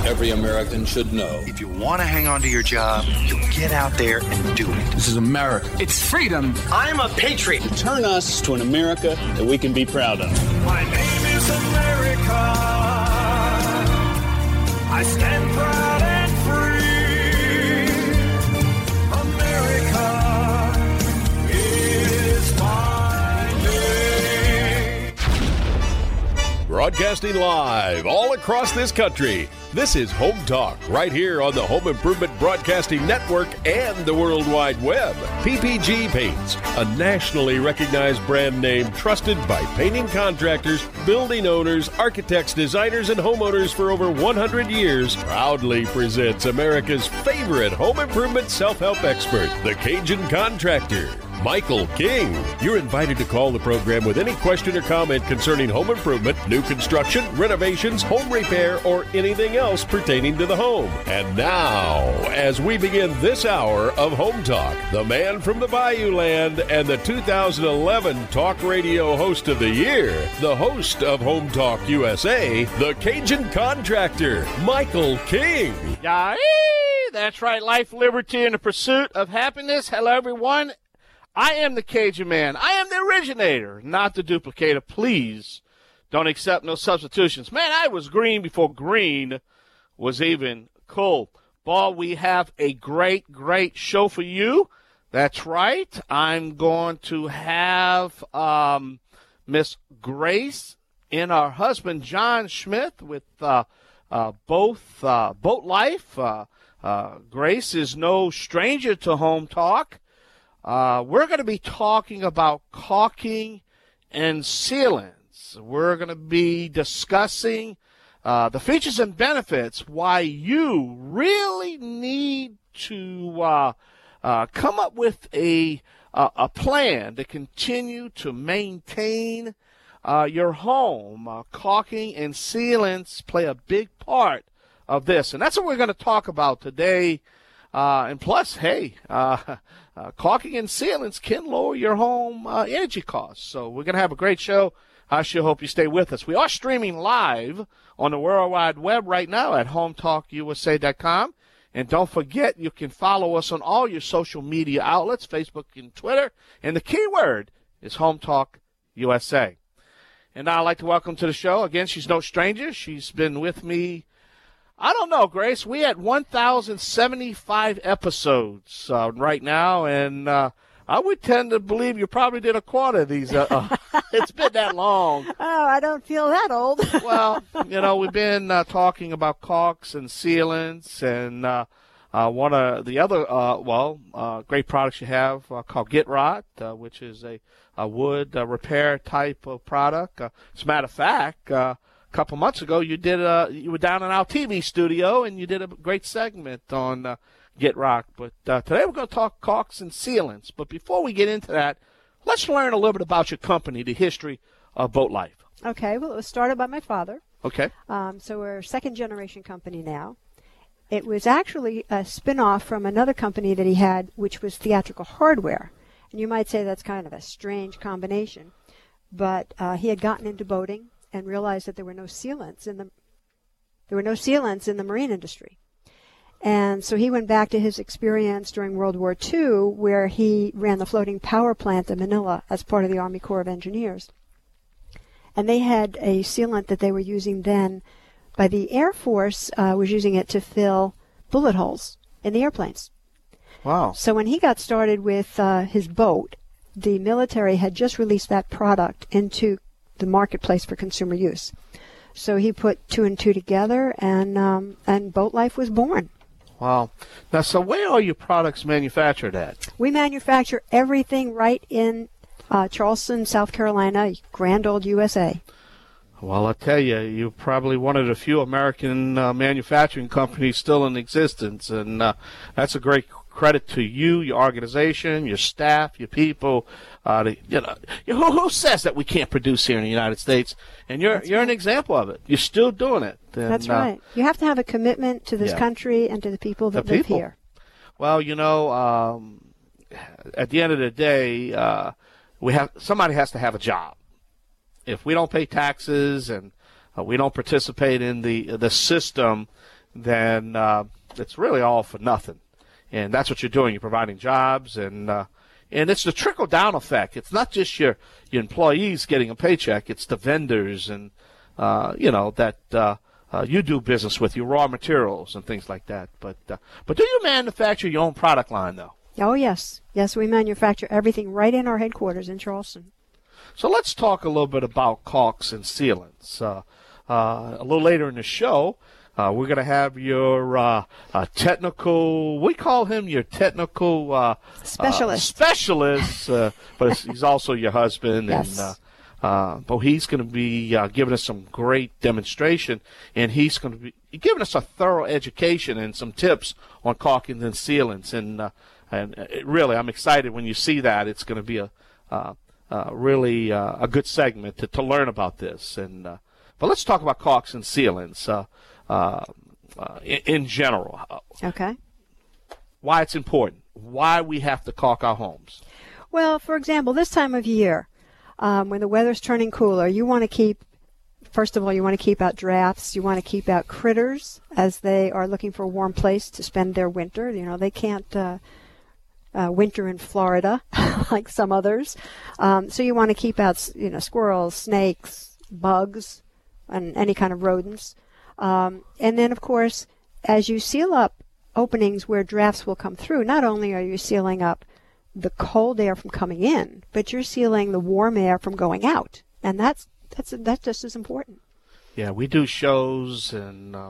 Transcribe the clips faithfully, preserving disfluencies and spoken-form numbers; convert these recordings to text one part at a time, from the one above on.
every American should know. If you want to hang on to your job, you get out there and do it. This is America. It's freedom. I'm a patriot. Turn us to an America that we can be proud of. My name is America. I stand proud and free. America is my name. Broadcasting live all across this country. This is Home Talk, right here on the Home Improvement Broadcasting Network and the World Wide Web. P P G Paints, a nationally recognized brand name trusted by painting contractors, building owners, architects, designers, and homeowners for over one hundred years, proudly presents America's favorite home improvement self-help expert, the Cajun Contractor, Michael King. You're invited to call the program with any question or comment concerning home improvement, new construction, renovations, home repair, or anything else pertaining to the home. And now, as we begin this hour of Home Talk, the man from the Bayou Land and the two thousand eleven Talk Radio Host of the Year, the host of Home Talk U S A, the Cajun Contractor, Michael King. Yeah, that's right. Life, liberty, and the pursuit of happiness. Hello, everyone. I am the Cajun Man. I am the originator, not the duplicator. Please don't accept no substitutions. Man, I was green before green was even cool. Ball, we have a great, great show for you. That's right. I'm going to have um, Miss Grace and our husband, John Smith, with uh, uh, both uh, Boat Life. Uh, uh, Grace is no stranger to Home Talk. Uh, we're going to be talking about caulking and sealants. We're going to be discussing uh, the features and benefits, why you really need to uh, uh, come up with a, uh, a plan to continue to maintain uh, your home. Uh, caulking and sealants play a big part of this, and that's what we're going to talk about today. Uh, and plus, hey, uh, uh, caulking and sealants can lower your home uh, energy costs. So we're going to have a great show. I sure hope you stay with us. We are streaming live on the World Wide Web right now at home talk u s a dot com. And don't forget, you can follow us on all your social media outlets, Facebook and Twitter. And the keyword is Home Talk U S A. And now I'd like to welcome to the show. Again, she's no stranger. She's been with me, I don't know, Grace. We had one thousand seventy-five episodes uh, right now, and uh, I would tend to believe you probably did a quarter of these. Uh, uh, it's been that long. Oh, I don't feel that old. Well, you know, we've been uh, talking about caulks and sealants, and uh, uh, one of the other, uh, well, uh, great products you have uh, called GetRot, uh, which is a, a wood uh, repair type of product. Uh, as a matter of fact, uh, a couple months ago, you did a, you were down in our T V studio, and you did a great segment on uh, GetRot. But uh, today we're going to talk caulks and sealants. But before we get into that, let's learn a little bit about your company, the history of Boat Life. Okay, well, it was started by my father. Okay. Um, so we're a second-generation company now. It was actually a spin-off from another company that he had, which was Theatrical Hardware. And you might say that's kind of a strange combination. But uh, he had gotten into boating and realized that there were no sealants in the there were no sealants in the marine industry. And so he went back to his experience during World War Two, where he ran the floating power plant in Manila as part of the Army Corps of Engineers. And they had a sealant that they were using then, by the Air Force uh, was using it to fill bullet holes in the airplanes. Wow. So when he got started with uh, his boat, the military had just released that product into the marketplace for consumer use. So he put two and two together, and um, and Boat Life was born. Wow. Now, so where are your products manufactured at? We manufacture everything right in uh, Charleston, South Carolina, grand old U S A. Well, I tell you, you're probably one of the few American uh, manufacturing companies still in existence, and uh, that's a great credit to you, your organization, your staff, your people. Uh, the, you know, who, who says that we can't produce here in the United States? And you're That's you're right. an example of it. You're still doing it. And, That's uh, right. You have to have a commitment to this yeah. country and to the people that The live people. here. Well, you know, um, at the end of the day, uh, we have somebody has to have a job. If we don't pay taxes and uh, we don't participate in the the system, then uh, it's really all for nothing. And that's what you're doing. You're providing jobs, and uh, and it's the trickle-down effect. It's not just your, your employees getting a paycheck. It's the vendors and, uh, you know, that uh, uh, you do business with, your raw materials and things like that. But uh, but do you manufacture your own product line, though? Oh, yes. Yes, we manufacture everything right in our headquarters in Charleston. So let's talk a little bit about caulks and sealants. Uh, uh, a little later in the show, uh, we're going to have your uh, uh, technical, we call him your technical uh, Specialist. Uh, specialist, uh, but it's, he's also your husband. Yes. And, uh, uh, but he's going to be uh, giving us some great demonstration, and he's going to be giving us a thorough education and some tips on caulking and sealants. And, uh, and it really, I'm excited when you see that. It's going to be a uh, uh, really uh, a good segment to, to learn about this. And uh, but let's talk about caulks and sealants. Uh, Uh, uh, in, in general. Okay. Why it's important. Why we have to caulk our homes. Well, for example, this time of year, um, when the weather's turning cooler, you want to keep, first of all, you want to keep out drafts. You want to keep out critters as they are looking for a warm place to spend their winter. You know, they can't uh, uh, winter in Florida like some others. Um, so you want to keep out, you know, squirrels, snakes, bugs, and any kind of rodents. Um, and then, of course, as you seal up openings where drafts will come through, not only are you sealing up the cold air from coming in, but you're sealing the warm air from going out. And that's that's that's just as important. Yeah, we do shows and uh,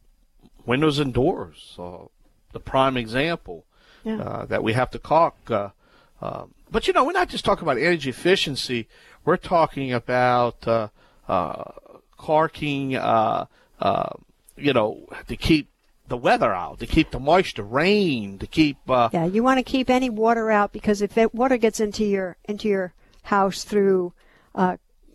windows and doors. Uh, the prime example Yeah. uh, that we have to caulk. Uh, uh, but, you know, we're not just talking about energy efficiency. We're talking about uh, uh, caulking uh Uh, you know, to keep the weather out, to keep the moisture, rain, to keep. Uh, yeah, you want to keep any water out, because if that water gets into your into your house through uh,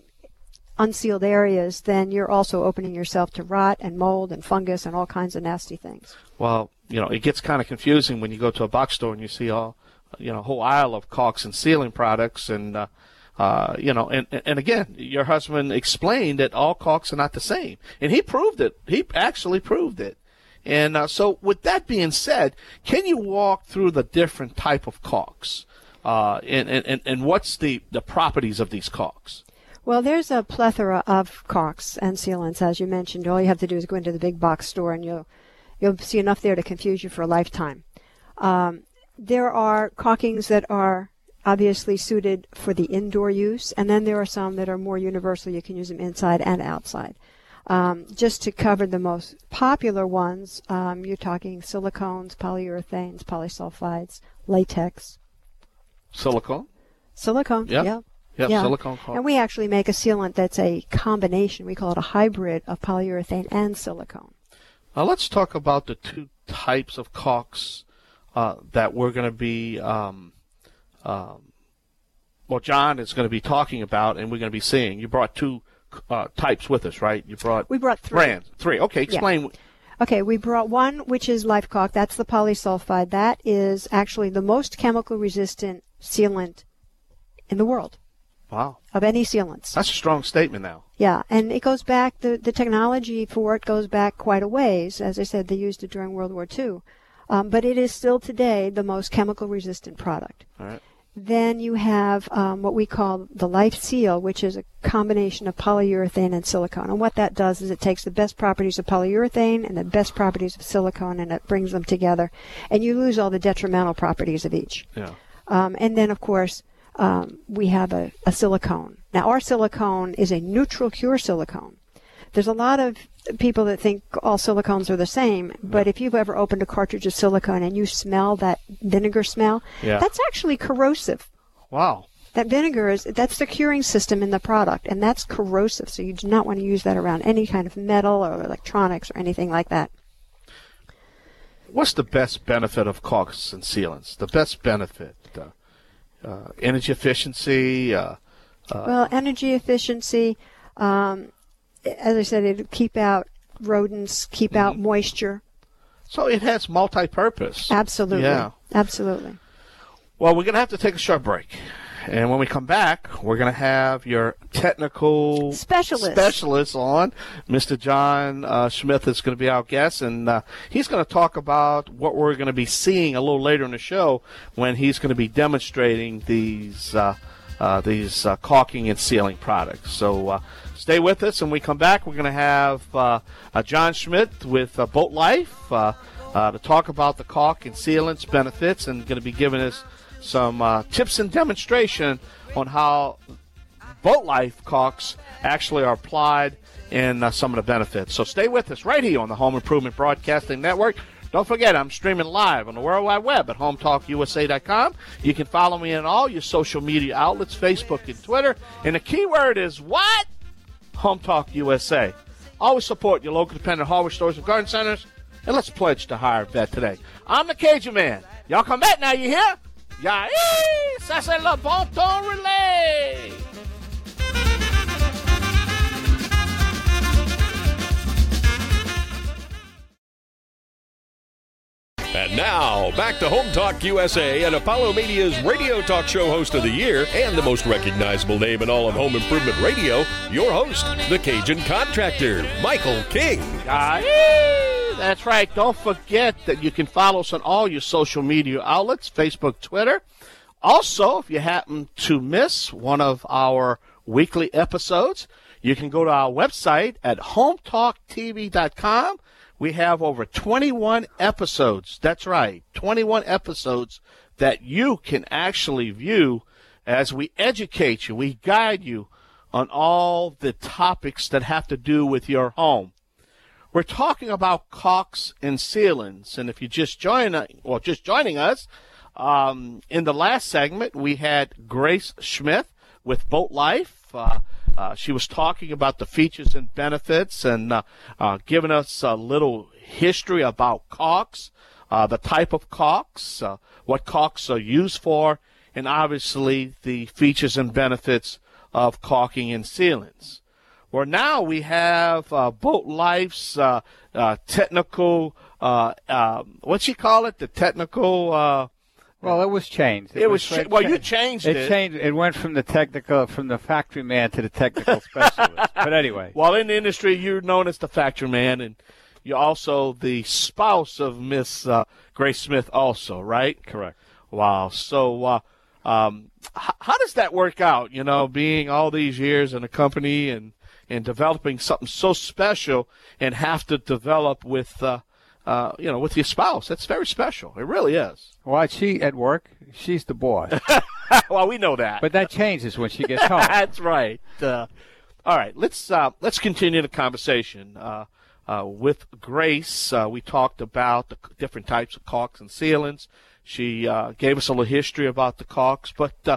unsealed areas, then you're also opening yourself to rot and mold and fungus and all kinds of nasty things. Well, you know, it gets kind of confusing when you go to a box store and you see all, you know, a whole aisle of caulks and sealing products, and uh, Uh, you know, and, and again, your husband explained that all caulks are not the same. And he proved it. He actually proved it. And uh, so with that being said, can you walk through the different type of caulks? Uh, and, and, and what's the, the properties of these caulks? Well, there's a plethora of caulks and sealants, as you mentioned. All you have to do is go into the big box store, and you'll, you'll see enough there to confuse you for a lifetime. Um, there are caulkings that are obviously suited for the indoor use, and then there are some that are more universal. You can use them inside and outside. Um, just to cover the most popular ones, um, you're talking silicones, polyurethanes, polysulfides, latex. Silicone? Silicone, Yep. yeah. Yep, yeah. silicone caulk. And we actually make a sealant that's a combination. We call it a hybrid of polyurethane and silicone. Now let's talk about the two types of caulks uh, that we're going to be um, Um, well, John is going to be talking about, and we're going to be seeing. You brought two uh, types with us, right? You brought We brought three. brands. Three. Okay, explain. Yeah. Okay, we brought one, which is Life Caulk. That's the polysulfide. That is actually the most chemical resistant sealant in the world. Wow. Of any sealants. That's a strong statement now. Yeah, and it goes back, the, the technology for it goes back quite a ways. As I said, they used it during World War Two. Um, but it is still today the most chemical resistant product. All right. Then you have um, what we call the Life Seal, which is a combination of polyurethane and silicone. And what that does is it takes the best properties of polyurethane and the best properties of silicone, and it brings them together. And you lose all the detrimental properties of each. Yeah. Um, and then, of course, um, we have a, a silicone. Now, our silicone is a neutral cure silicone. There's a lot of people that think all silicones are the same, but if you've ever opened a cartridge of silicone and you smell that vinegar smell, yeah. that's actually corrosive. Wow. That vinegar is, that's the curing system in the product, and that's corrosive, so you do not want to use that around any kind of metal or electronics or anything like that. What's the best benefit of caulks and sealants? The best benefit? Uh, uh, energy efficiency? Uh, uh, well, energy efficiency, um, as I said, it'll keep out rodents, keep mm-hmm. out moisture. So it has multi-purpose. Absolutely. Yeah. Absolutely. Well, we're going to have to take a short break. And when we come back, we're going to have your technical Specialist. specialist on. Mister John uh, Smith is going to be our guest, and uh, he's going to talk about what we're going to be seeing a little later in the show when he's going to be demonstrating these uh, uh, these uh, caulking and sealing products. So uh, stay with us. When we come back, we're going to have uh, uh, John Schmidt with uh, Boat Life uh, uh, to talk about the caulk and sealants benefits, and going to be giving us some uh, tips and demonstration on how Boat Life caulks actually are applied and uh, some of the benefits. So stay with us right here on the Home Improvement Broadcasting Network. Don't forget, I'm streaming live on the World Wide Web at home talk u s a dot com. You can follow me on all your social media outlets, Facebook and Twitter. And the keyword is what? Home Talk U S A. Always support your local independent hardware stores and garden centers. And let's pledge to hire a vet today. I'm the Cajun Man. Y'all come back now, you hear? Yeah, ça c'est le bon ton relais. And now, back to Home Talk U S A and Apollo Media's radio talk show host of the year and the most recognizable name in all of home improvement radio, your host, the Cajun Contractor, Michael King. Aye, that's right. Don't forget that you can follow us on all your social media outlets, Facebook, Twitter. Also, if you happen to miss one of our weekly episodes, you can go to our website at home talk t v dot com. We have over twenty-one episodes. That's right, twenty-one episodes that you can actually view as we educate you. We guide you on all the topics that have to do with your home. We're talking about caulks and sealants, and if you just join, well, just joining us, um, in the last segment we had Grace Smith with Boat Life. Uh, Uh, she was talking about the features and benefits and uh, uh, giving us a little history about caulks, uh, the type of caulks, uh, what caulks are used for, and obviously the features and benefits of caulking and sealants. Well, now we have uh, Boat Life's uh, uh, technical, uh, uh, what's she call it, the technical... Uh, Well, it was changed. It, it was, was cha- well. You changed it. It changed. It went from the technical, from the factory man to the technical specialist. But anyway, well, in the industry, you're known as the factory man, and you're also the spouse of Miss uh, Grace Smith, also, right? Correct. Wow. So, uh, um, h- how does that work out? You know, being all these years in a company and and developing something so special, and have to develop with. Uh, Uh, you know, with your spouse. That's very special. It really is. Well, she at work, she's the boss. Well, we know that. But that changes when she gets home. That's right. Uh, all right, let's uh, let's continue the conversation. Uh, uh, with Grace, uh, we talked about the different types of caulks and sealants. She uh, gave us a little history about the caulks. But uh,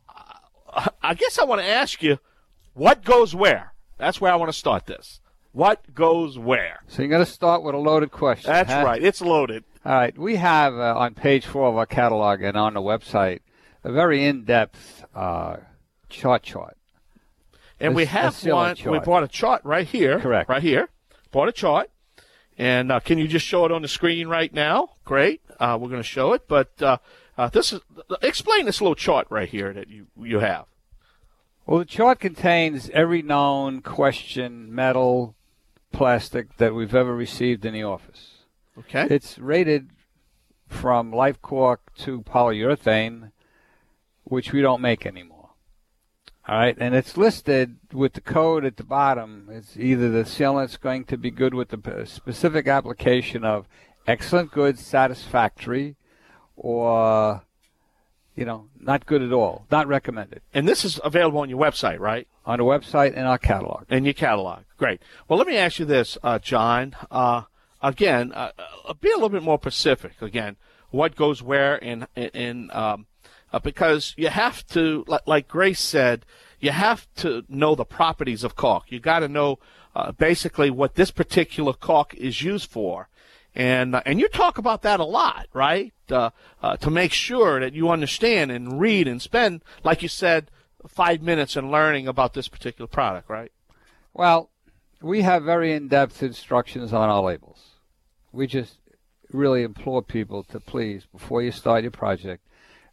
I guess I want to ask you, what goes where? That's where I want to start this. What goes where? So you're going to start with a loaded question. That's huh? right. It's loaded. All right. We have uh, on page four of our catalog and on the website a very in-depth uh, chart chart. And a, we have one. Chart. We brought a chart right here. Correct. Right here. Brought a chart. And uh, can you just show it on the screen right now? Great. Uh, we're going to show it. But uh, uh, this is explain this little chart right here that you you have. Well, the chart contains every known question, metal, plastic that we've ever received in the office. Okay. It's rated from Life Caulk to polyurethane, which we don't make anymore. All right, and it's listed with the code at the bottom. It's either the sealant's going to be good with the specific application of excellent, good, satisfactory, or, you know, not good at all, not recommended. And this is available on your website, right? On the website and our catalog. In your catalog. Great. Well, let me ask you this, uh, John. Uh, again, uh, uh, be a little bit more specific. Again, what goes where, and and um, uh, because you have to, like, like Grace said, you have to know the properties of caulk. You got to know uh, basically what this particular caulk is used for. And uh, and you talk about that a lot, right? Uh, uh, to make sure that you understand and read and spend, like you said, five minutes in learning about this particular product, right? Well, we have very in-depth instructions on our labels. We just really implore people to please, before you start your project,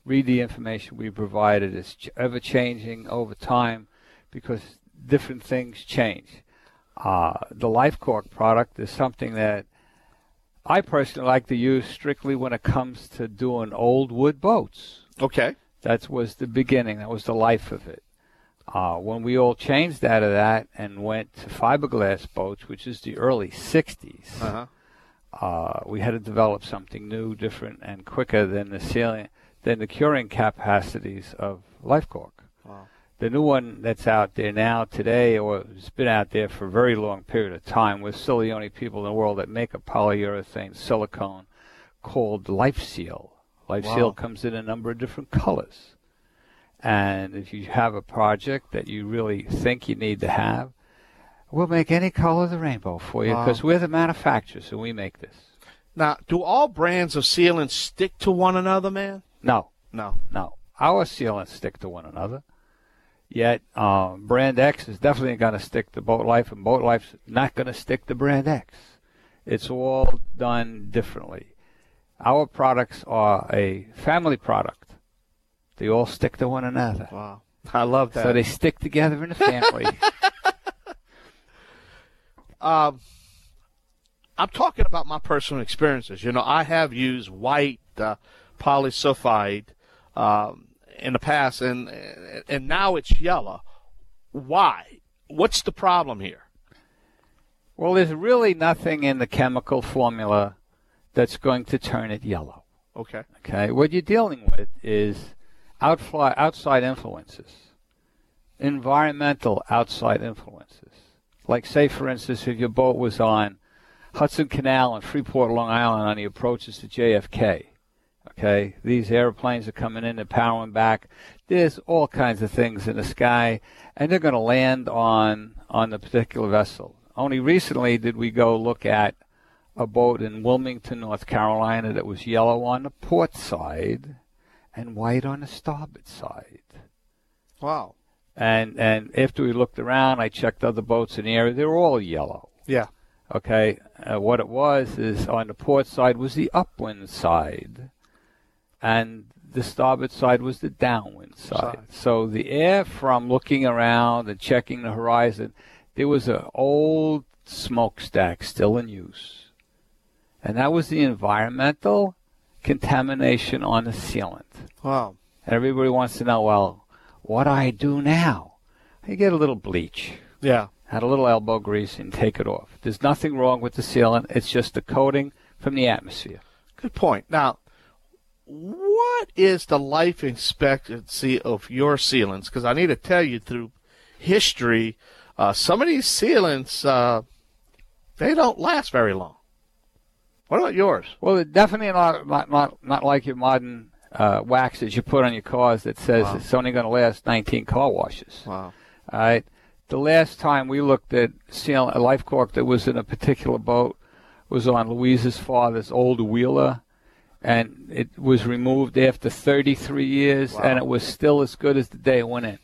read the information we provided. It's ch- ever changing over time because different things change. Uh, the Life Cork product is something that I personally like to use strictly when it comes to doing old wood boats. Okay. That was the beginning. That was the life of it. Uh, when we all changed out of that and went to fiberglass boats, which is the early sixties, Uh-huh. uh, we had to develop something new, different, and quicker than the sealing, than the curing capacities of Life Cork. Wow. The new one that's out there now today, or has been out there for a very long period of time, we're still the only people in the world that make a polyurethane silicone called Life Seal. Life Wow. Seal comes in a number of different colors. And if you have a project that you really think you need to have, we'll make any color of the rainbow for you Wow. because we're the manufacturers and we make this. Now, do all brands of sealants stick to one another, man? No, No. no. Our sealants stick to one another. Yet um, Brand X is definitely going to stick to Boat Life, and Boat Life's not going to stick to Brand X. It's all done differently. Our products are a family product. They all stick to one another. Wow. I love that. So they stick together in a family. um, I'm talking about my personal experiences. You know, I have used white uh, polysulfide um, in the past, and and now it's yellow. Why? What's the problem here? Well, there's really nothing in the chemical formula that's going to turn it yellow. Okay. Okay. What you're dealing with is outfly, outside influences, environmental outside influences. Like, say, for instance, if your boat was on Hudson Canal in Freeport, Long Island on the approaches to J F K, okay, these airplanes are coming in, they're powering back. There's all kinds of things in the sky, and they're going to land on on the particular vessel. Only recently did we go look at a boat in Wilmington, North Carolina that was yellow on the port side and white on the starboard side. Wow. And and after we looked around, I checked other boats in the area. They were all yellow. Yeah. Okay. Uh, what it was is on the port side was the upwind side, and the starboard side was the downwind side. Side. So the air from looking around and checking the horizon, there was an old smokestack still in use. And that was the environmental contamination on the sealant. Wow. And everybody wants to know, well, what do I do now? You get a little bleach, Yeah. add a little elbow grease, and take it off. There's nothing wrong with the sealant. It's just the coating from the atmosphere. Good point. Now, what is the life expectancy of your sealants? Because I need to tell you, through history, uh, some of these sealants, uh, they don't last very long. What about yours? Well, they're definitely not not not, not like your modern uh, wax that you put on your cars that says Wow. it's only going to last nineteen car washes. Wow. All right. The last time we looked at seal, a life cork that was in a particular boat was on Louise's father's old wheeler, and it was removed after thirty-three years, Wow. and it was still as good as the day it went in.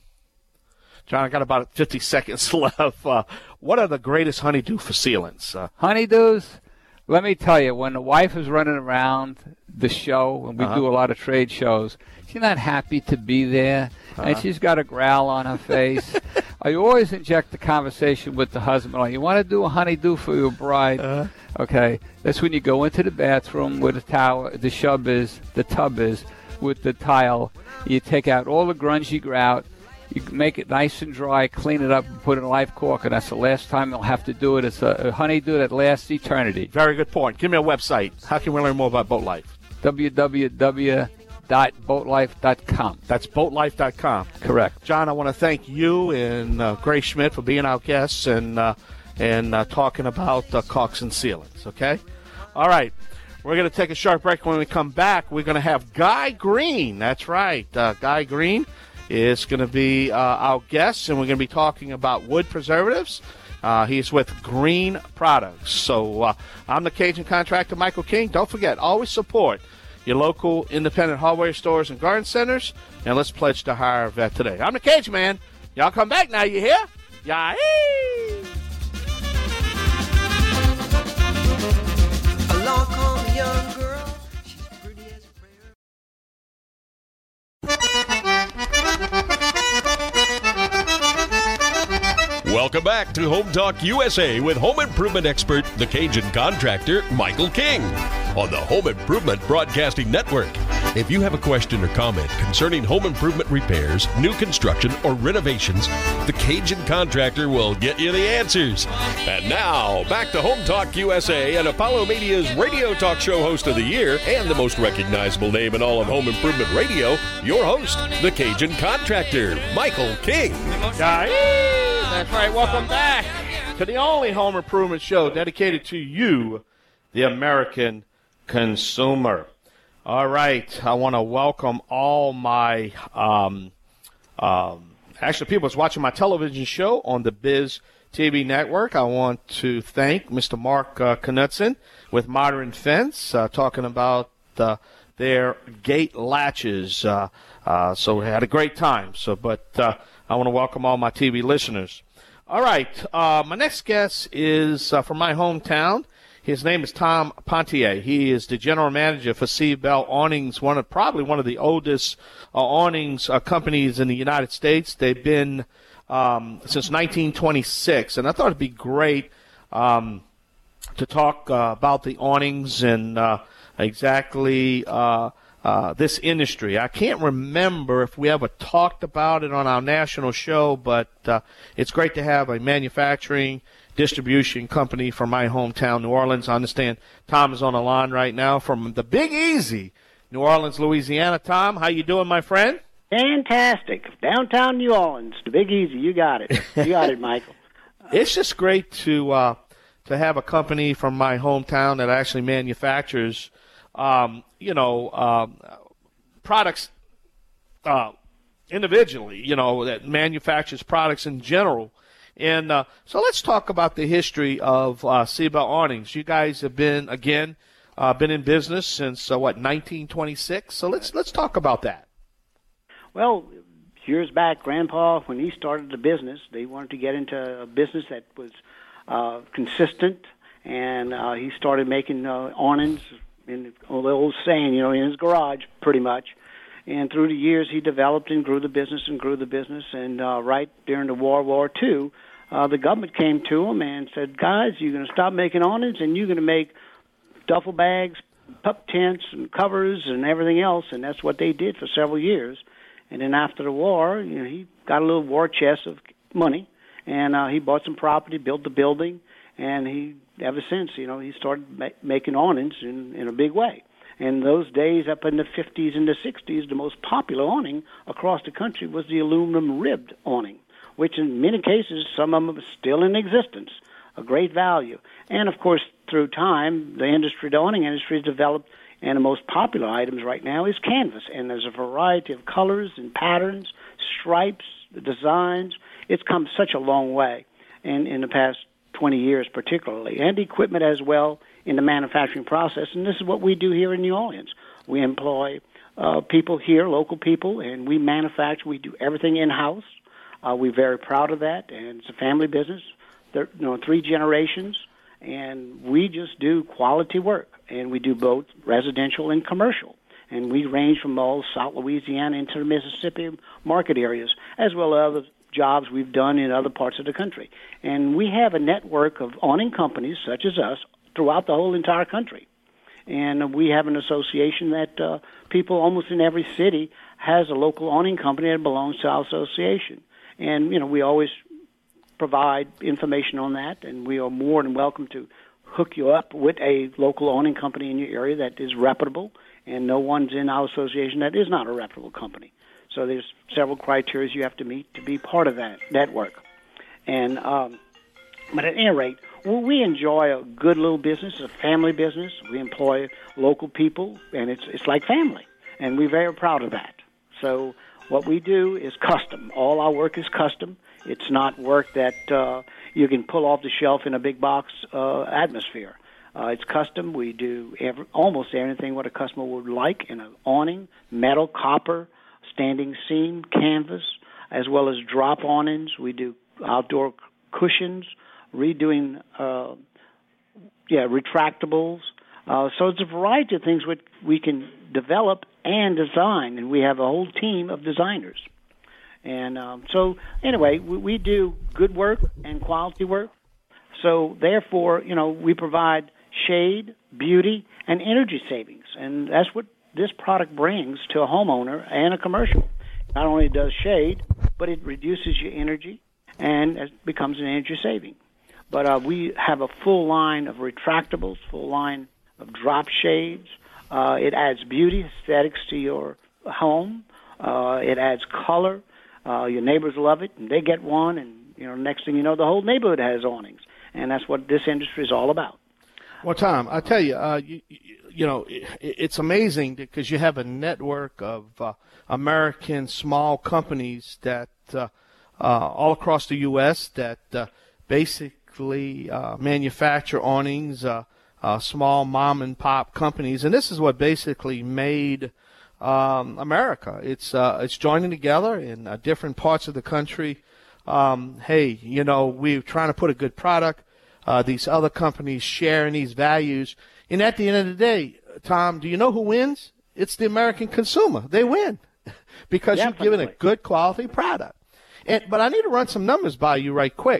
John, I got about fifty seconds left. Uh, what are the greatest honeydew for sealants? Uh, Honeydews, let me tell you, when the wife is running around the show, and we Uh-huh. do a lot of trade shows, she's not happy to be there, and Uh-huh. she's got a growl on her face. I always inject the conversation with the husband. Like, you want to do a honeydew for your bride? Uh-huh. Okay, that's when you go into the bathroom where the towel, the shub is, the tub is, with the tile. You take out all the grungy grout. You make it nice and dry, clean it up, and put it in a life cork, and that's the last time you'll have to do it. It's a, a honeydew that lasts eternity. very good point. Give me a website. How can we learn more about Boat Life? w w w dot boat life dot com. That's boat life dot com. Correct. John, I want to thank you and uh, Grace Schmidt for being our guests and uh, and uh, talking about uh, caulks and sealants, okay? All right. We're going to take a short break. When we come back, we're going to have Guy Green. That's right. Uh, Guy Green is going to be uh, our guest, and we're going to be talking about wood preservatives. Uh, he's with Green Products. So uh, I'm the Cajun contractor, Michael King. Don't forget, always support your local independent hardware stores and garden centers, and let's pledge to hire a vet today. I'm the Cajun Man. Y'all come back now, you hear? Yah-ee! Along come a young girl. Welcome back to Home Talk U S A with home improvement expert, the Cajun contractor, Michael King, on the Home Improvement Broadcasting Network. If you have a question or comment concerning home improvement repairs, new construction, or renovations, the Cajun contractor will get you the answers. And now, back to Home Talk U S A and Apollo Media's radio talk show host of the year and the most recognizable name in all of home improvement radio, your host, the Cajun contractor, Michael King. That's right. Welcome back to the only home improvement show dedicated to you, the American consumer. All right. I want to welcome all my, um, um, actually, people that's watching my television show on the Biz T V network. I want to thank Mister Mark uh, Knudsen with Modern Fence, uh, talking about uh, their gate latches. Uh, uh, so we had a great time. So, but uh, I want to welcome all my T V listeners. All right. Uh, my next guest is uh, from my hometown. His name is Tom Pontier. He is the general manager for Seabell Awnings, one of probably one of the oldest uh, awnings uh, companies in the United States. They've been um, since nineteen twenty-six, and I thought it'd be great um, to talk uh, about the awnings and uh, exactly uh, uh, this industry. I can't remember if we ever talked about it on our national show, but uh, it's great to have a manufacturing distribution company from my hometown, New Orleans. I understand Tom is on the line right now from the Big Easy, New Orleans, Louisiana. Tom, how you doing, my friend? Fantastic. Downtown New Orleans, the Big Easy. You got it. You got it, Michael. It's just great to uh, to have a company from my hometown that actually manufactures, um, you know, um, products uh, individually, you know, that manufactures products in general. And uh, so let's talk about the history of uh, Seabell Awnings. You guys have been, again, uh, been in business since, uh, what, nineteen twenty-six? So let's let's talk about that. Well, years back, Grandpa, when he started the business, they wanted to get into a business that was uh, consistent, and uh, he started making uh, awnings, in the old saying, you know, in his garage, pretty much. And through the years, he developed and grew the business and grew the business. And uh, right during the World War Two, uh, the government came to him and said, guys, you're going to stop making awnings and you're going to make duffel bags, pup tents, and covers and everything else. And that's what they did for several years. And then after the war, you know, he got a little war chest of money, and uh, he bought some property, built the building, and he, ever since, you know, he started ma- making awnings in, in a big way. In those days, up in the fifties and the sixties, the most popular awning across the country was the aluminum ribbed awning, which in many cases, some of them are still in existence, a great value. And, of course, through time, the industry, the awning industry has developed, and the most popular items right now is canvas. And there's a variety of colors and patterns, stripes, designs. It's come such a long way in, in the past twenty years particularly, and equipment as well in the manufacturing process. And this is what we do here in New Orleans. We employ uh, people here, local people, and we manufacture. We do everything in-house. Uh, we're very proud of that, and it's a family business. There, you know, three generations, and we just do quality work. And we do both residential and commercial. And we range from all South Louisiana into the Mississippi market areas, as well as other jobs we've done in other parts of the country. And we have a network of awning companies, such as us, throughout the whole entire country. And we have an association that uh, people almost in every city has a local awning company that belongs to our association. And, you know, we always provide information on that, and we are more than welcome to hook you up with a local awning company in your area that is reputable, and no one's in our association that is not a reputable company. So there's several criteria you have to meet to be part of that network. And um, but at any rate, well, we enjoy a good little business, a family business. We employ local people, and it's it's like family, and we're very proud of that. So what we do is custom. All our work is custom. It's not work that uh, you can pull off the shelf in a big box uh, atmosphere. Uh, it's custom. We do every, almost everything what a customer would like in an awning, metal, copper, standing seam, canvas, as well as drop awnings. We do outdoor cushions, redoing, uh, yeah, retractables. Uh, so it's a variety of things which we can develop and design, and we have a whole team of designers. And um, so, anyway, we, we do good work and quality work. So, therefore, you know, we provide shade, beauty, and energy savings. And that's what this product brings to a homeowner and a commercial. Not only does shade, but it reduces your energy and it becomes an energy saving. But uh, we have a full line of retractables, full line of drop shades. Uh, it adds beauty, aesthetics to your home. Uh, it adds color. Uh, your neighbors love it, and they get one, and you know, next thing you know, the whole neighborhood has awnings, and that's what this industry is all about. Well, Tom, I tell you, uh, you, you know, it, it's amazing because you have a network of uh, American small companies that uh, uh, all across the U S that uh, basically uh, manufacture awnings, uh, uh, small mom and pop companies, and this is what basically made Um, America. It's uh, it's joining together in uh, different parts of the country. Um, hey, you know, we're trying to put a good product. Uh, these other companies sharing these values. And at the end of the day, Tom, do you know who wins? It's the American consumer. They win because Definitely. you're giving a good quality product. And, but I need to run some numbers by you right quick.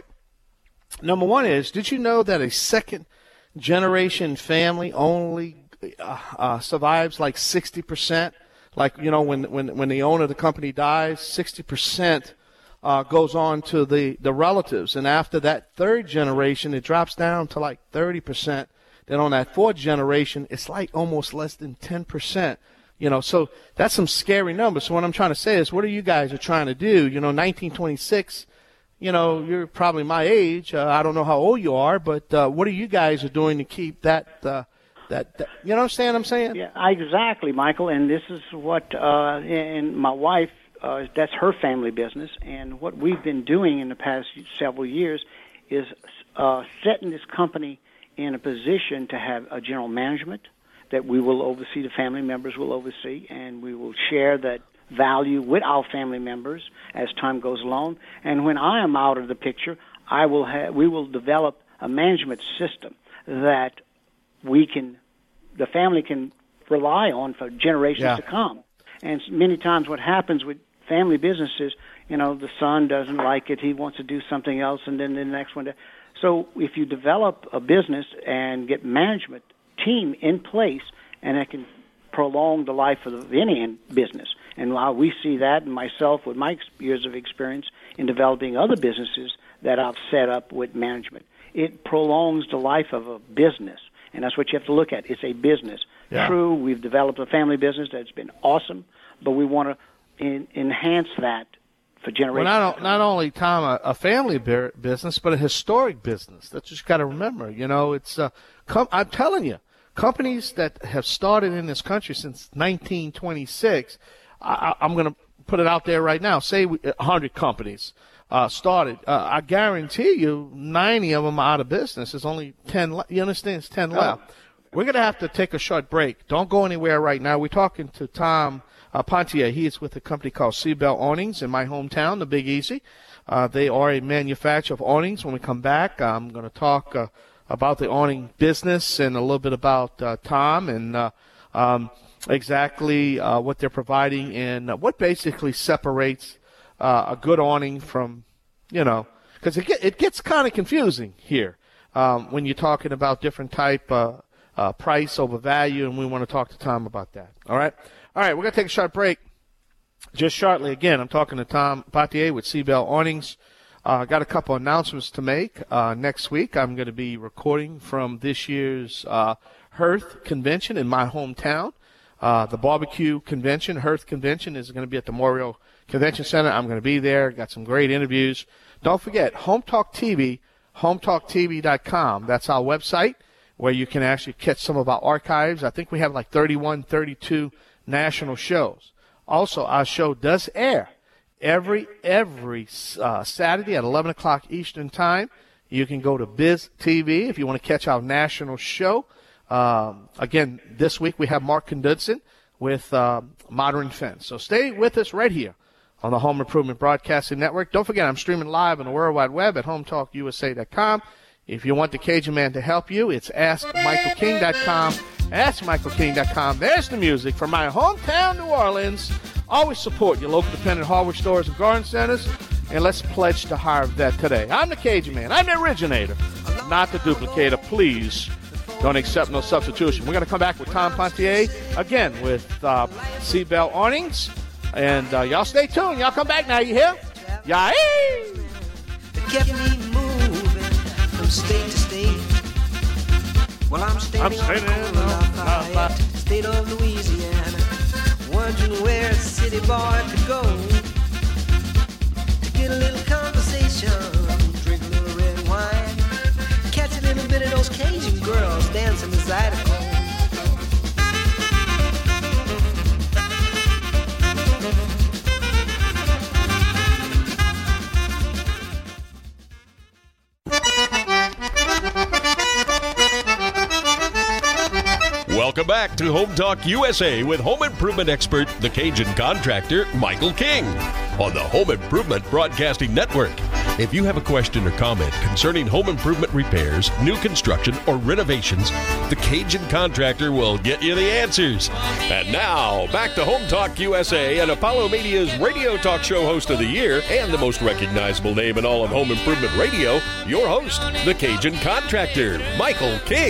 Number one is, did you know that a second generation family only uh, uh, survives like sixty percent? Like, you know, when, when, when the owner of the company dies, sixty percent uh, goes on to the, the relatives. And after that third generation, it drops down to like thirty percent. Then on that fourth generation, it's like almost less than ten percent. You know, so that's some scary numbers. So what I'm trying to say is, what are you guys are trying to do? You know, nineteen twenty-six, you know, you're probably my age. Uh, I don't know how old you are, but uh, what are you guys are doing to keep that uh, – That, that you understand what I'm saying? Yeah, exactly, Michael. And this is what, uh, and my wife, uh, that's her family business. And what we've been doing in the past several years is uh, setting this company in a position to have a general management that we will oversee, the family members will oversee, and we will share that value with our family members as time goes along. And when I am out of the picture, I will have, we will develop a management system that we can, the family can rely on for generations yeah. to come. And many times what happens with family businesses, you know, the son doesn't like it, he wants to do something else, and then the next one. So if you develop a business and get management team in place, and that can prolong the life of any business. And while we see that, and myself with my years of experience in developing other businesses that I've set up with management, it prolongs the life of a business. And that's what you have to look at. It's a business. Yeah. True, we've developed a family business that's been awesome, but we want to in, enhance that for generations. Well, not, not only, Tom, a, a family business, but a historic business. That's what you got to remember. You know, it's uh, com- I'm telling you, companies that have started in this country since nineteen twenty-six, I, I'm going to put it out there right now, say we, one hundred companies. Uh, started. Uh, I guarantee you ninety of them are out of business. There's only ten left. You understand? It's ten left. Oh. We're going to have to take a short break. Don't go anywhere right now. We're talking to Tom uh, Pontier. He is with a company called Seabell Awnings in my hometown, the Big Easy. Uh, they are a manufacturer of awnings. When we come back, I'm going to talk uh, about the awning business and a little bit about uh, Tom and uh, um, exactly uh, what they're providing and uh, what basically separates Uh, a good awning from, you know, because it, get, it gets kind of confusing here um, when you're talking about different type uh, uh, price over value, and we want to talk to Tom about that. All right? All right, we're going to take a short break. Just shortly, again, I'm talking to Tom Pontier with Seabell Awnings. I uh, got a couple announcements to make. Uh, next week, I'm going to be recording from this year's uh, Hearth Convention in my hometown. Uh, the barbecue convention, Hearth Convention, is going to be at the Memorial Convention Center. I'm going to be there. Got some great interviews. Don't forget, Home Talk T V, home talk t v dot com. That's our website where you can actually catch some of our archives. I think we have like thirty-one, thirty-two national shows. Also, our show does air every every uh, Saturday at eleven o'clock Eastern Time. You can go to Biz T V if you want to catch our national show. Um, again, this week we have Mark Knudsen with uh, Modern Fence. So stay with us right here on the Home Improvement Broadcasting Network. Don't forget, I'm streaming live on the World Wide Web at home talk u s a dot com. If you want the Cajun Man to help you, it's ask michael king dot com. ask michael king dot com. There's the music from my hometown, New Orleans. Always support your local dependent hardware stores and garden centers, and let's pledge to hire a vet today. I'm the Cajun Man. I'm the originator, not the duplicator. Please don't accept no substitution. We're going to come back with Tom Pontier again with uh, Seabell Awnings, and uh, y'all stay tuned. Y'all come back now. You hear? Yay! Kept me moving from state to state. Well, I'm standing, I'm standing on the corner of Lafayette, state of Louisiana, wondering where a city boy could go to get a little conversation, drink a little red wine, catch a little bit of those Cajun girls dancing the Zydeco. Welcome back to Home Talk U S A with home improvement expert, the Cajun contractor, Michael King, on the Home Improvement Broadcasting Network. If you have a question or comment concerning home improvement repairs, new construction, or renovations, the Cajun contractor will get you the answers. And now, back to Home Talk U S A and Apollo Media's radio talk show host of the year and the most recognizable name in all of home improvement radio, your host, the Cajun contractor, Michael King.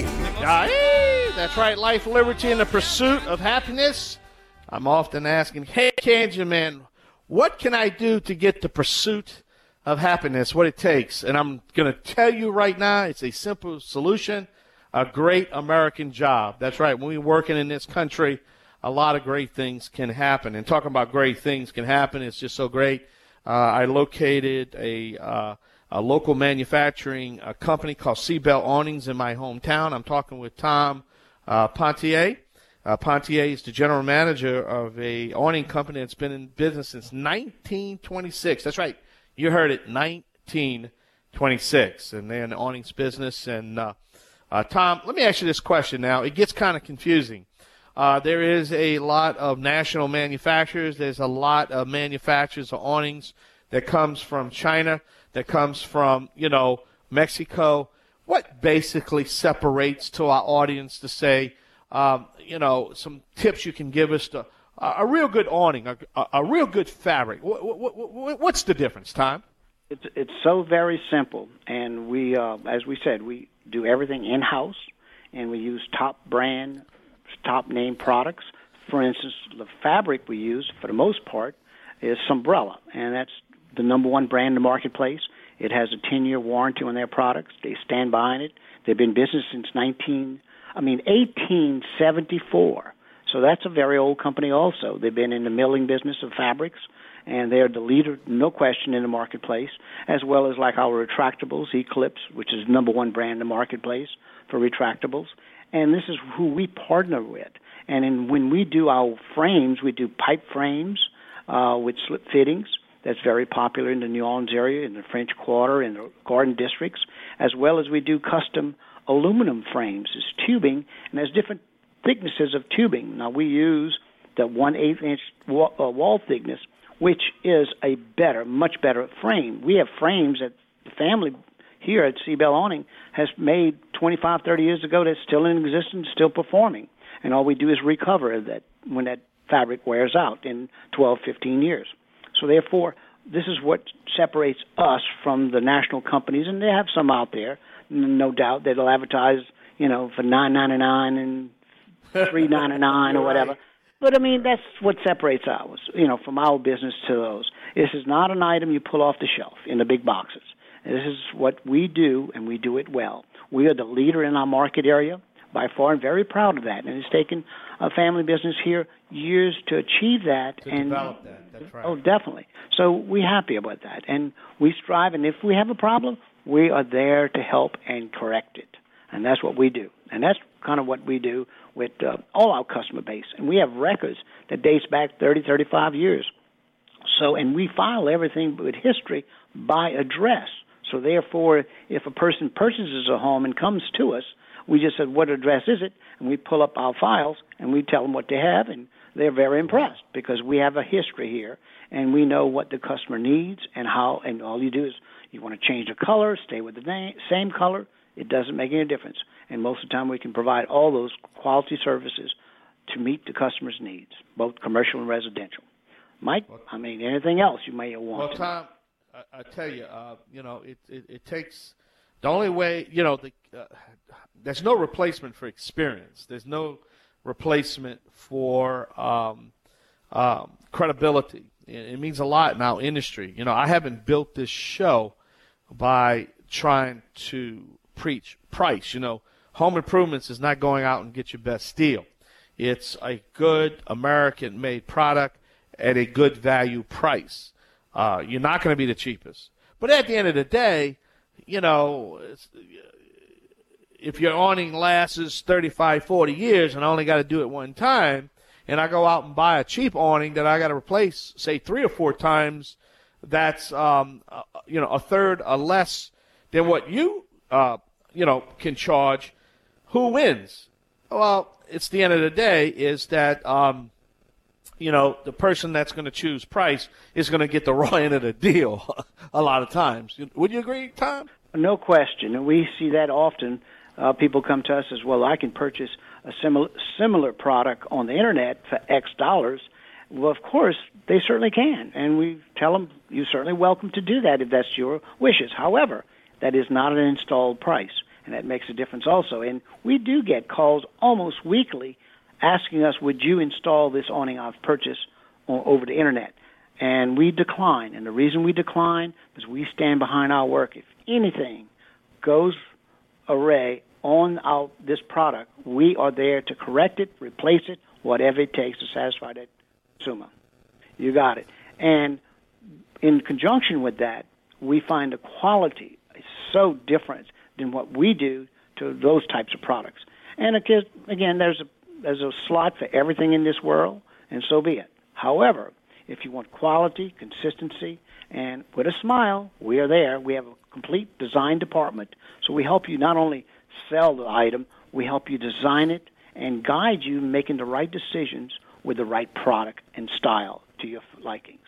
Yay! That's right, life, liberty, and the pursuit of happiness. I'm often asking, hey, Cajun Man, what can I do to get the pursuit of happiness, what it takes? And I'm going to tell you right now, it's a simple solution, a great American job. That's right, when we're working in this country, a lot of great things can happen. And talking about great things can happen, it's just so great. Uh, I located a, uh, a local manufacturing a company called Seabell Awnings in my hometown. I'm talking with Tom Uh, Pontier. Uh, Pontier is the general manager of a awning company that's been in business since nineteen twenty-six. That's right. You heard it, nineteen twenty-six. And they're in the awnings business. And, uh, uh, Tom, let me ask you this question now. It gets kind of confusing. Uh, there is a lot of national manufacturers. There's a lot of manufacturers of awnings that comes from China, that comes from, you know, Mexico. What basically separates to our audience to say, um, you know, some tips you can give us to uh, a real good awning, a, a, a real good fabric? What, what, what, what's the difference, Tom? It's it's so very simple, and we, uh, as we said, we do everything in-house, and we use top brand, top name products. For instance, the fabric we use, for the most part, is Sombrella, and that's the number one brand in the marketplace. It has a ten-year warranty on their products. They stand behind it. They've been in business since nineteen, I mean eighteen seventy-four. So that's a very old company also. They've been in the milling business of fabrics, and they're the leader, no question, in the marketplace, as well as like our retractables, Eclipse, which is the number one brand in the marketplace for retractables. And this is who we partner with. And in, when we do our frames, we do pipe frames uh, with slip fittings. That's very popular in the New Orleans area, in the French Quarter, in the Garden Districts, as well as we do custom aluminum frames. It's tubing, and there's different thicknesses of tubing. Now, we use the one-eighth inch wall, uh, wall thickness, which is a better, much better frame. We have frames that the family here at Seabell Awning has made twenty-five, thirty years ago that's still in existence, still performing. And all we do is recover that when that fabric wears out in twelve, fifteen years. So therefore, this is what separates us from the national companies, and they have some out there, no doubt. They'll advertise, you know, for nine ninety-nine and three ninety-nine or whatever. Right. But I mean, that's what separates ours, you know, from our business to those. This is not an item you pull off the shelf in the big boxes. This is what we do, and we do it well. We are the leader in our market area by far, and very proud of that. And it's taken a family business here years to achieve that. To and develop that, that's right. Oh, definitely. So we're happy about that. And we strive, and if we have a problem, we are there to help and correct it. And that's what we do. And that's kind of what we do with uh, all our customer base. And we have records that dates back thirty, thirty-five years. So, and we file everything with history by address. So therefore, if a person purchases a home and comes to us, we just said, what address is it? And we pull up our files, and we tell them what they have, and they're very impressed because we have a history here, and we know what the customer needs and how, and all you do is you want to change the color, stay with the name, same color, it doesn't make any difference. And most of the time we can provide all those quality services to meet the customer's needs, both commercial and residential. Might, I mean, anything else you may want. Well, Tom, I, I tell you, uh, you know, it, it, it takes the only way, you know, the, uh, there's no replacement for experience. There's no replacement for um, um, credibility. It, it means a lot in our industry. You know, I haven't built this show by trying to preach price. You know, home improvements is not going out and get your best deal. It's a good American-made product at a good value price. Uh, you're not going to be the cheapest. But at the end of the day, you know, it's, if your awning lasts thirty-five, forty years and I only got to do it one time, and I go out and buy a cheap awning that I got to replace, say, three or four times, that's, um, uh, you know, a third or less than what you, uh, you know, can charge, who wins? Well, it's the end of the day is that, um, you know, the person that's going to choose price is going to get the raw end of the deal a lot of times. Would you agree, Tom? No question. And we see that often. Uh, people come to us as well. I can purchase a similar similar product on the Internet for X dollars. Well, of course, they certainly can. And we tell them, you're certainly welcome to do that if that's your wishes. However, that is not an installed price. And that makes a difference also. And we do get calls almost weekly asking us, would you install this awning I've purchased over the Internet? And we decline. And the reason we decline is we stand behind our work. If anything goes array on our, this product, we are there to correct it, replace it, whatever it takes to satisfy that consumer. You got it. And in conjunction with that, we find the quality is so different than what we do to those types of products. And again, there's a there's a slot for everything in this world, and so be it. However, if you want quality, consistency, and with a smile, we are there. We have a complete design department, so we help you not only sell the item, we help you design it and guide you in making the right decisions with the right product and style to your likings.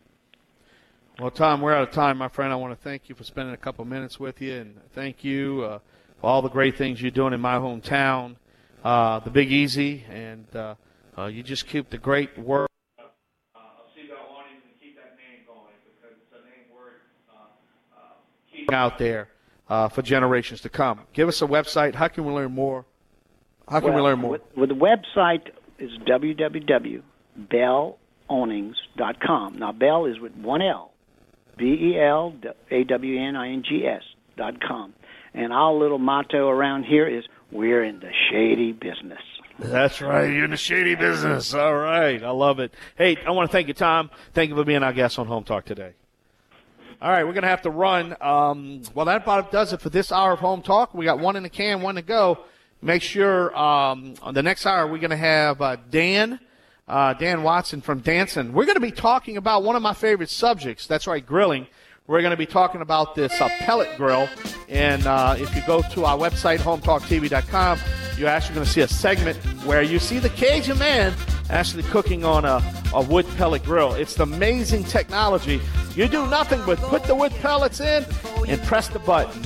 Well, Tom, we're out of time, my friend. I want to thank you for spending a couple minutes with you, and thank you uh, for all the great things you're doing in my hometown, uh, the Big Easy, and uh, uh, you just keep the great work. Uh, Seabell Awnings and keep that name going because it's a name word uh, uh, keep out there uh, for generations to come. Give us a website. How can we learn more? How can well, we learn more? With, with the website is w w w dot bell awnings dot com. Now, Bell is with one L. B E L A W N I N G S dot com. And our little motto around here is, we're in the shady business. That's right. You're in the shady business. All right. I love it. Hey, I want to thank you, Tom. Thank you for being our guest on Home Talk today. All right, we're going to have to run. Um, well, that about does it for this hour of Home Talk. We got one in the can, one to go. Make sure um, on the next hour we're going to have uh, Dan. Uh, Dan Watson from Danson. We're going to be talking about one of my favorite subjects. That's right, grilling. We're going to be talking about this uh, pellet grill. And uh, if you go to our website, home talk t v dot com, you're actually going to see a segment where you see the Cajun man actually cooking on a, a wood pellet grill. It's the amazing technology. You do nothing but put the wood pellets in and press the button.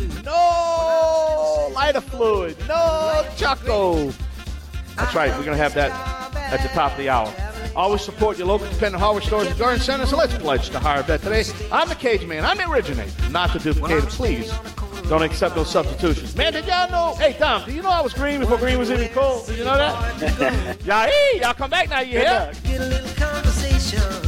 No lighter fluid. No Choco. That's right. We're going to have that at the top of the hour. Always support your local independent hardware stores and garden centers, so let's pledge to hire vet today. I'm the Cajun man. I'm the originator, not the duplicator. Please don't accept those substitutions. Man, did y'all know? Hey, Tom, do you know I was green before green was even cool? Did you know that? y'all, hey, y'all come back now. You hear? Get a little conversation.